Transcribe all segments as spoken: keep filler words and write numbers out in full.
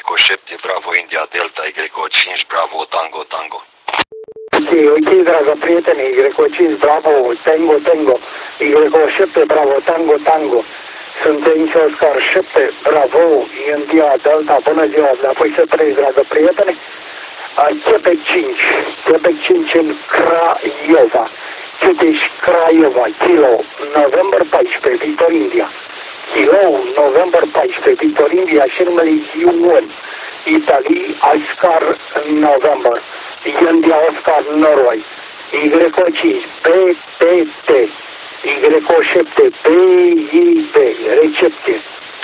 șapte, Bravo India Delta, Y cinci, Bravo Tango Tango. Ok, ok, dragă prietene, Y cinci, Bravo Tango Tango, Y șapte, Bravo Tango Tango. Sunt aici Oscar șapte, Bravo India Delta, bună ziua, apoi să trăiți, dragă prietene. Quebec cinci, Quebec cinci în Craiova, Quebec Craiova, Kilo, November paisprezece, Victor India. Kilo, November paisprezece, Victor India, și numele Ion, Italie, Oscar November, India Oscar Norway, Y cinci, B T T, Y șapte, B I B, recepție.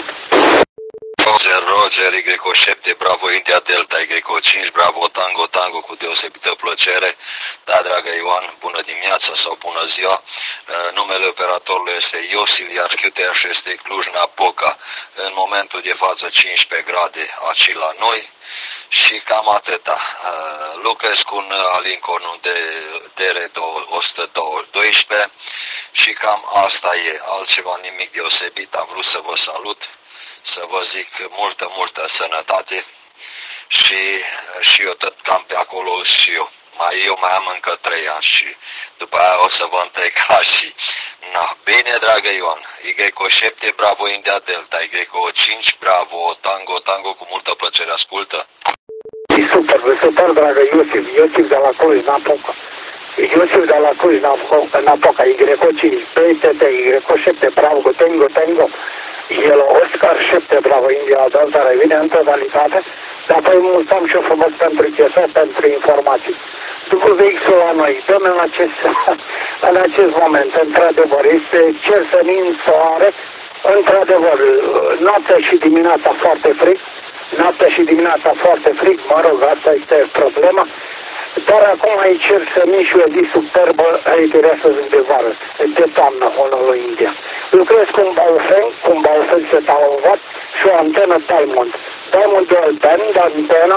Roger, Roger, Y șapte, Bravo India Delta, Y cinci, Bravo Tango Tango, cu deosebită plăcere. Da, dragă Ioan, bună dimineața sau bună ziua. Numele operatorului este Iosif, iar Q T H este Cluj-Napoca. În momentul de față cincisprezece grade aici la noi și cam atâta. Lucrez cu un Lincoln de D R o sută doisprezece și cam asta e. Altceva nimic deosebit, am vrut să vă salut, să vă zic multă, multă sănătate și, și eu tot cam pe acolo și eu. Mai eu mai am încă trei ani și după aia o să vă întrega și... Na, bine, dragă Ioan, Y șapte, Bravo India Delta, Y cinci, Bravo Tango Tango, cu multă plăcere ascultă. E super, super, dragă Iosif, Iosif de la Cluj-Napoca. Iosif de la Cluj-Napoca, Y cinci, B T T, Y șapte, Bravo Tango Tango, el Oscar șapte, Bravo India Delta, revine în totalitate, dar apoi mulțumim și frumos pentru chestia, pentru informații. După V X-ul la noi, dăm în acest, în acest moment, într-adevăr, este cer senin, soare, într-adevăr, noaptea și dimineața foarte frig, noaptea și dimineața foarte frig, mă rog, asta este problema, dar acum ai cer senin și o zi superbă, retirea să zic de vară, de toamnă, în India. Lucrez cu un Baofeng, cu un Baofeng se talovat și o antenă Diamond. Diamond dual band, antena,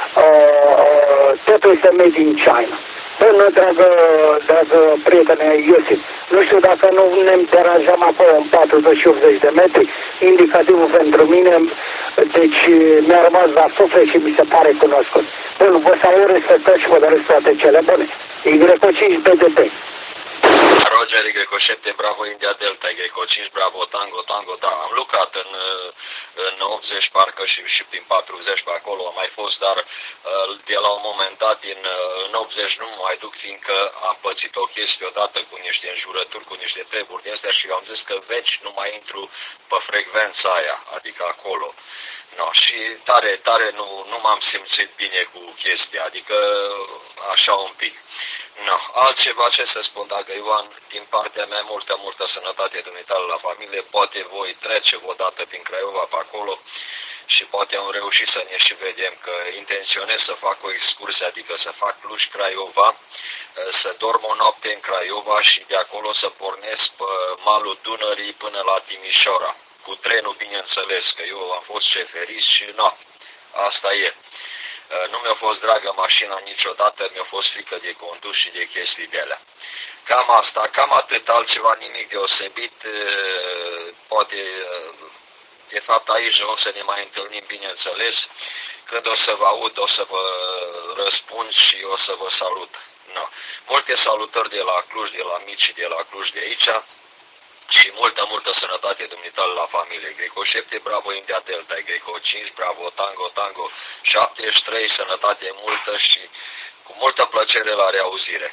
uh, totul este made in China. Până, dragă, dragă prietene Iosif, nu știu dacă nu ne deranjăm acolo în patruzeci și optzeci de metri, indicativul pentru mine, deci mi-a rămas la suflet și mi se pare cunoscut. Bun, vă salut, respectăm și vă doresc toate cele bune. Y cinci B D T. Roger, Y șapte, Bravo India Delta, Y cinci, Bravo Tango Tango, da, am lucrat în, în optzeci parcă și, și prin patruzeci pe acolo am mai fost, dar de la un moment dat în, în optzeci nu mă mai duc, fiindcă am pățit o chestie odată cu niște înjurături, cu niște treburi de astea și am zis că veci nu mai intru pe frecvența aia, adică acolo. No, și tare, tare nu, nu m-am simțit bine cu chestia, adică așa un pic. No, altceva ce să spun, dacă Ioan, din partea mea, multă, multă sănătate dumitale la familie, poate voi trece o dată prin Craiova pe acolo și poate am reușit să ne și vedem, că intenționez să fac o excursie, adică să fac Cluj-Craiova, să dorm o noapte în Craiova și de acolo să pornesc pe malul Dunării până la Timișoara. Cu trenul, bineînțeles, că eu am fost șeferist și nu, asta e. Nu mi-a fost dragă mașina niciodată, mi-a fost frică de condus și de chestii de alea. Cam asta, cam atât, altceva, nimic deosebit. Poate, de fapt, aici o să ne mai întâlnim, bineînțeles. Când o să vă aud, o să vă răspund și o să vă salut. No. Multe salutări de la Cluj, de la mici, de la Cluj, de aici. Și multă, multă sănătate dumitale la familie. Y șapte, Bravo India Delta, Y cinci, Bravo Tango Tango, șaptezeci și trei, sănătate multă și cu multă plăcere la reauzire.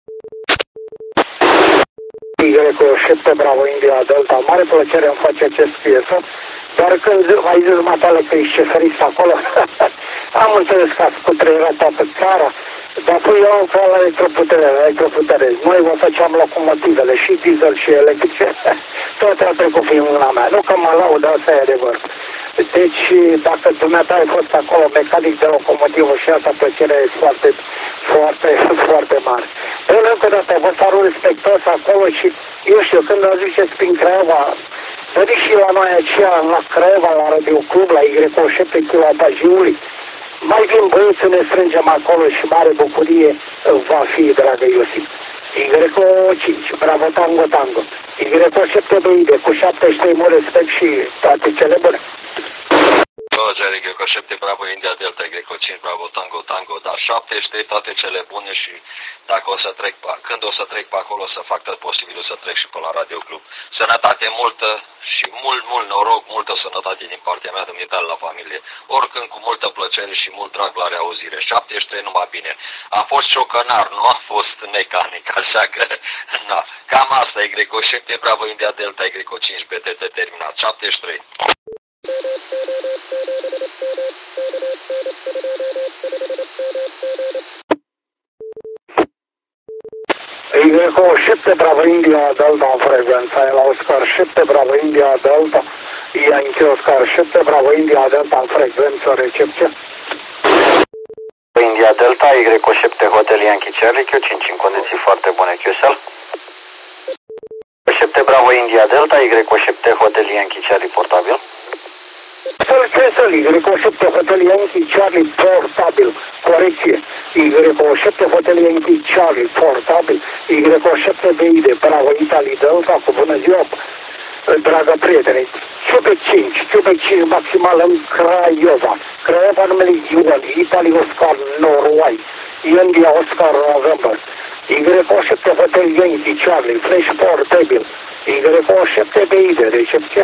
Y șapte, Bravo India Delta, mare plăcere îmi face acest piesă, dar când ai zis matale că ești șeferist acolo, am înțeles că ați cutreierat toată țara, dar apoi eu ca la electroputere, la electroputere. Noi vă făceam locomotivele și diesel și electrice, toate au trecut prin mâna mea. Nu că mă laud, asta e adevăr. Deci, dacă dumneata ai fost acolo mecanic de locomotivă și asta plăcerea e foarte, foarte, foarte mare. Până încă o dată, vă salut respectos acolo și, eu știu, când o ziceți prin Craiova, veniți și la noi aceea, la Craiova, la Radio Club, la Y șapte, Chilotajiului, mai vin băieți să ne strângem acolo și mare bucurie va fi, dragă Iosif. Y cinci, Bravo Tango Tango, Y șapte, cu șaptezeci și trei, mult respect și toate cele bune. Roger, Greco șapte, Bravo, India, Delta, Greco cinci, Bravo, Tango, Tango, da, șaptezeci, toate cele bune și dacă o să trec, când o să trec pe acolo, să fac tot posibilul să trec și pe la Radio Club. Sănătate multă și mult, mult noroc, multă sănătate din partea mea, dumneavoastră la familie. Oricând cu multă plăcere și mult drag la reauzire. șaptezeci și trei numai bine. A fost ciocănar, nu a fost mecanic, așa că, na, cam asta e Greco șapte, Bravo, India, Delta, Greco cinci, B T T terminat, șaptezeci și trei. Greco șapte, Bravo, India, Delta în frecvența, la Oscar șapte, Bravo, India, Delta, Yankee Oscar șapte, Bravo, India, Delta în frecvență, recepție. India Delta, Greco șapte, Hotel Yankee Charlie, Q cinci în condiții foarte bune, Q S L. șapte, Bravo, India Delta, Greco șapte, Hotel Yankee Charlie, portabil. Q S L, Greco șapte, Hotel Yankee Charlie, portabil, corecție. Greco șapte, Hotel Yankee Charlie, portabil. Greco șapte, B I D, Bravo, Italy Delta, cu bună ziua, dragă prietene. Quebec cinci, Quebec cinci maximal în Craiova. Craiova numele Ion, Italy Oscar Norway, India Oscar November. Greco șapte, Hotel Yankee Charlie, Flash portabil. Greco șapte, B I D, recepție.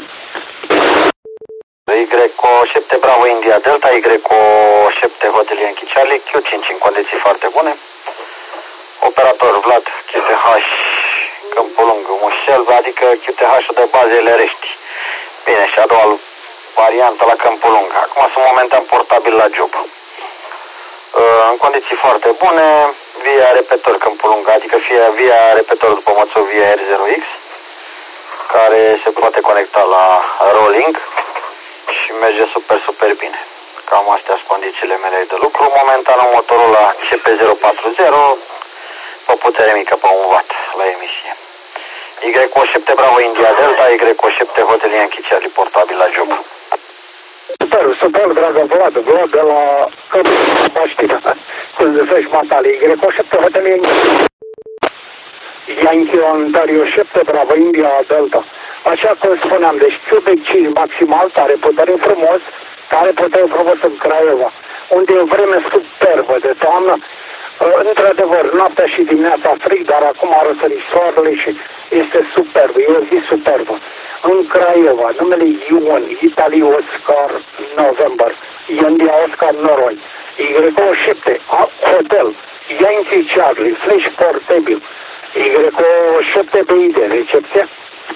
Greco șapte, Bravo, India Delta, Greco șapte, Hotel Yankee Charlie, Q cinci în condiții foarte bune. Operator Vlad, Q T H, Câmpul Lung, Mușel, adică Q T H-ul de bază Elerești. Bine, și a doua variantă la Câmpul Lung. Acum sunt momentan portabil la job. În condiții foarte bune, via repetor Câmpul Lung, adică via, via repetor după mățul via R zero X, care se poate conecta la rolling și merge super, super bine. Cam astea sunt condițiile mele de lucru. Momentan am motorul la C P zero patruzeci, pe putere mică, pe un watt la emisie. Greco șapte, Bravo, India Delta, Greco șapte, Hotel Yankee Charlie, portabil la job. Super, super, dragă Vlad, Vlad de la Paștina, cum zicești matale, Greco șapte, Hotel Yankee, Yankee Ontario șapte, Bravo, India Delta. Așa cum spuneam, deci Quebec cinci maximal, tare putere frumos, tare putere frumos în Craiova, unde e vreme superbă de toamnă. Într-adevăr, noaptea și dimineața frig, dar acum a răsărit soarele și este superb, e o zi superbă. În Craiova, numele Ion, Italy Oscar November, India Oscar Noroi, Greco șapte, Hotel, Yankee Charlie, Flash portabil, Greco șapte, B I D, recepție.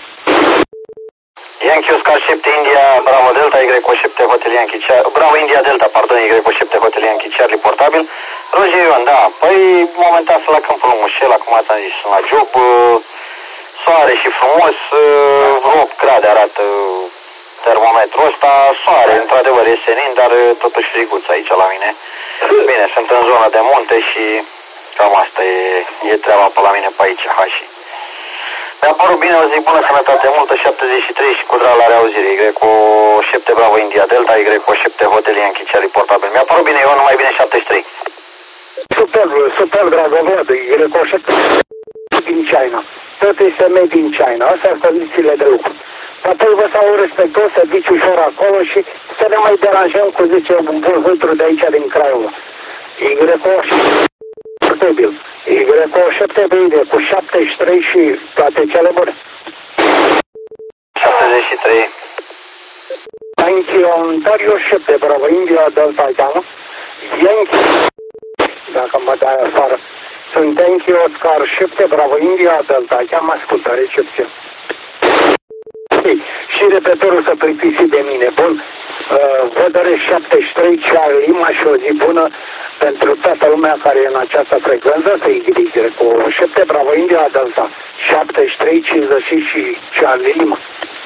Yankee Oscar șapte, India, Bravo Delta, Greco șapte, Hotel Yankee Charlie, Bravo India Delta, pardon, Greco șapte, Hotel Yankee Charlie, portabil. Roger Ion, da, păi momentan sunt la Câmpul Lung Mușel, acum ți-am zis, sunt la job, soare și frumos, vreo opt grade arată termometrul ăsta, soare, într-adevăr e senin, dar totuși friguț aici la mine. Bine, sunt în zona de munte și cam asta e, e treaba pe la mine pe aici, hași. Mi-a părut bine, o zi bună, sănătate multă, șaptezeci și trei și cu drag la reauzire, Greco șapte, Bravo, India Delta, Greco șapte, Hotel Yankee Charlie, portabil. Mi-a părut bine, eu numai bine, șaptezeci și trei. Super, super, dragă Vlad, Greco șapte din China. Tot este made in China, astea sunt condițiile de lucru. Apoi vă stau respectos să zici ușor acolo și să ne mai deranjăm cu, zice, un vulhătru de aici din Craiova. Greco portabil. Greco șapte, bine, cu șaptezeci și trei și toate cele bune. șaptezeci și trei. Yankee Ontario șapte, Bravo, India Delta, cheamă. Yankee, dacă mă dai afară, sunt Yankee Oscar șapte, Bravo, India Delta, cheamă, ascultă, recepție. Și repetorul să plictisi de mine. Bun, uh, vă doresc șaptezeci și trei Charlie Lima și o zi bună pentru toată lumea care e în această frecvență, să îi cu șapte, Bravo, India Delta, șaptezeci și trei cincizeci și Charlie Lima.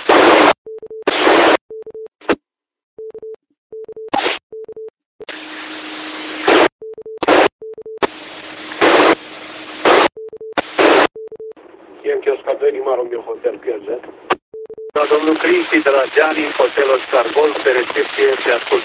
Yankee Oscar doi, Lima Romeo Hotel P Z. Da, domnul Cristi de la Gianni, Hotel Oscar Golf, pe recepție, te ascult.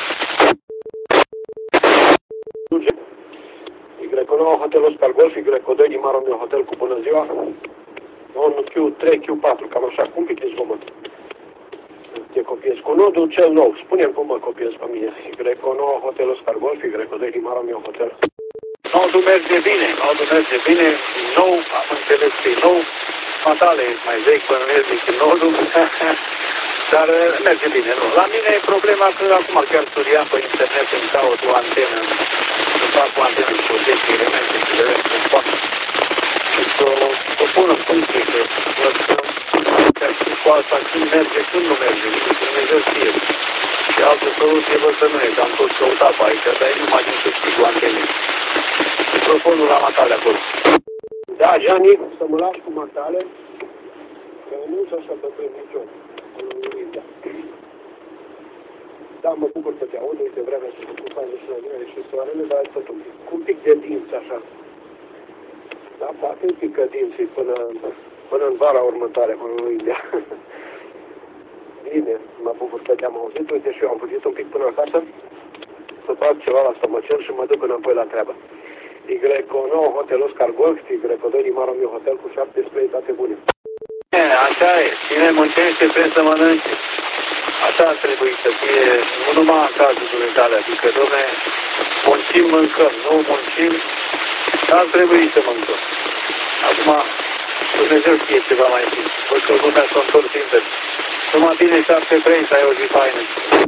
Y nouă Hotel Oscar Golf, Y doi, Lima Romeo Hotel cu bună ziua. Un Q trei, Q patru, cam așa, cu un pic de zgomot. te copiezi. Cu nodul cel nou. Spune-mi cum mă copiez pe mine. Greco nouă, Hotel Oscar Golf, Greco doi Limaro meu hotel. Nodul merge bine, nodul merge bine, nou, am înțeles că e nou, matale mai vechi, bănuiesc decât nodul, dar merge bine, nu. La mine e problema că acum chiar studiam pe internet, îmi caut o antenă, să fac o antenă cu zece elemente și le vedem cum fac. Și să o pun în funcție, că văd că și cu asta când merge, când nu merge, și Dumnezeu știe. Și altă soluție văd să nu e, că am tot căutat pe aici, dar nu mai cum să știi cu antene. Microfonul la matale acolo. Da, Gianni, să mă lași cu matale, că nu sunt așa bătrân niciun. Da, mă bucur că te aud, uite, vremea să te faci și la mine și soarele, dar ai tot un pic, cu un pic de dinți, așa. Da, poate îi pică dinții până, până în vara următoare, până în India. Bine, mă bucur că te-am auzit, uite și eu am fugit un pic până acasă, să fac ceva la stomacel și mă duc înapoi la treabă. Y nouă, Hotel Oscar Golf, Y doi Limaro meu hotel cu șapte spray, toate bune. E, așa e, cine muncește trebuie să mănânce. Așa ar trebui să fie, nu numai în cazul dumitale, adică, dom'le, muncim, mâncăm, nu muncim, ar trebui să mâncăm. Acum, Dumnezeu știe ceva mai bine, văd că lumea s-a întors invers. Numai bine șapte trei să ai o zi faină.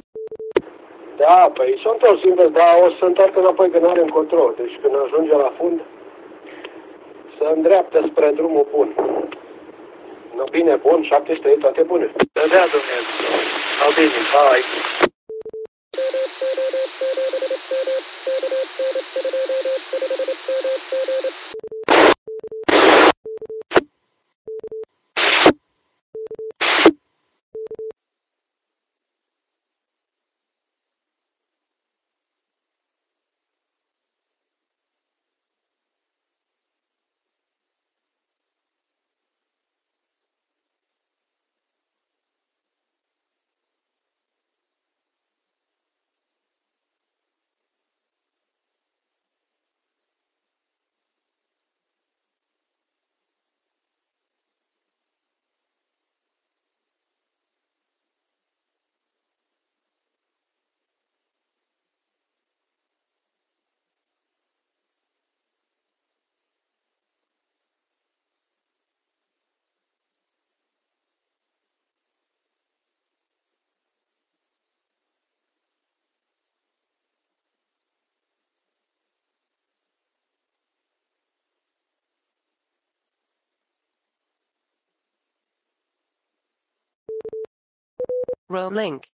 Da, păi s-a întors invers, dar o să se întoarcă înapoi că n-are încotro. Deci când ajunge la fund, se îndreaptă spre drumul bun. No, bine, bun, șapte trei, toate bune. Să dea Dumnezeu. No, bine, hai. Row link.